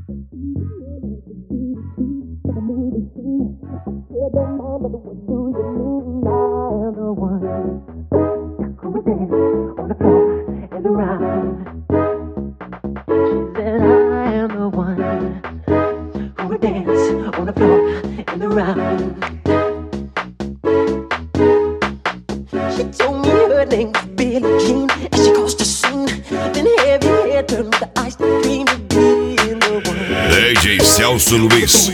DJ Celso Luiz.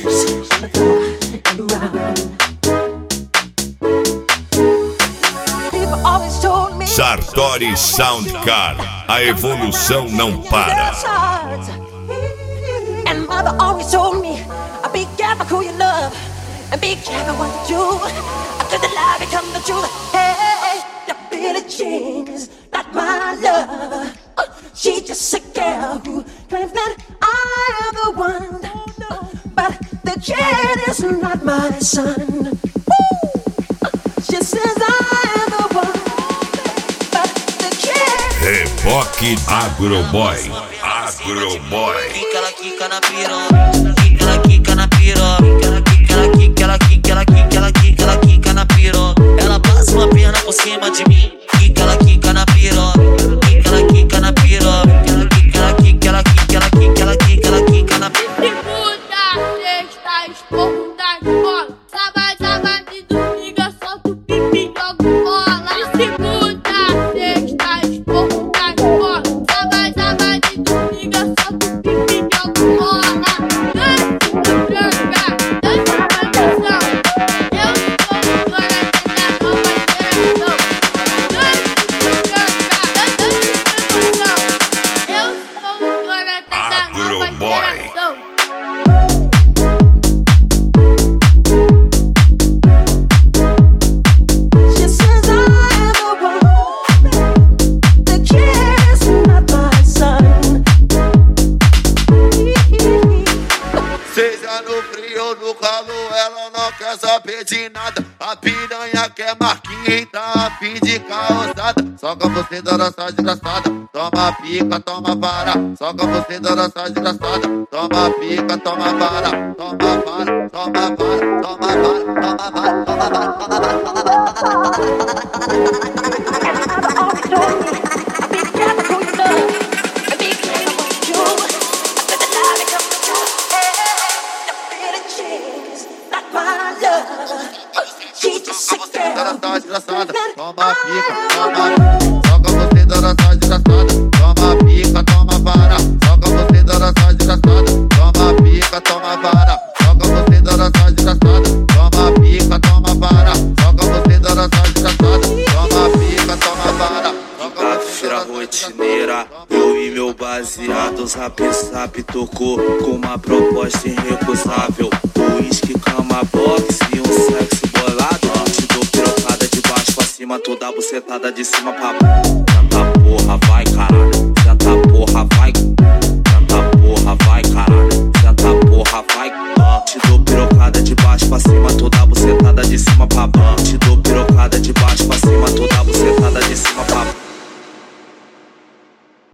Sartori Soundcar, a evolução não para. And mother always told me, be careful who you love, and be careful what you do. After the lie become the truth. Hey, the Billie Jean is not my love. She's just a girl who claims that I am the one. But the kid is not my son. She says I am the one. But the kid. Reboque Agroboy. Agroboy. Ela quica na piroca, ela quica na piroca, ela quica na piroca. Ela passa uma perna por cima de mim, ela quica na piroca, ela quica na piroca, ela quica na piroca. Segunda, sexta, esporro da escola. Sábado e domingo eu solto pipi e jogo bola. Segunda, sexta, esporro da escola. Sábado e domingo eu solto pipi e jogo bola. Dança pra atenção. Eu sou agora da nova geração. Eu sou agora da nova geração. Seja no frio ou no calor, ela não quer saber de nada. A piranha quer marquinha, então a fim de causada. Soca você dando essa desgraçada, toma pica, toma vara. Soca você dando essa desgraçada, toma pica, toma vara. Toma vara, toma vara, toma vara, toma vara, toma vara, toma vara, toma vara. Desgraçada, toma pica, toma. Soca você dando essa desgraçada, toma pica, toma vara. Soca você dando essa desgraçada, toma pica, toma vara. Soca você dando essa desgraçada, toma pica, toma vara. Soca você dando essa desgraçada, toma pica, toma vara. Quinta-feira rotineira, eu e meu baseado, Zap tocou com uma proposta irrecusável. Uísque, cama, boxe e um sexo bolado. Te dou pirocada de baixo pra cima, toda bucetada de cima pra baixo. Tanta porra, vai caralho.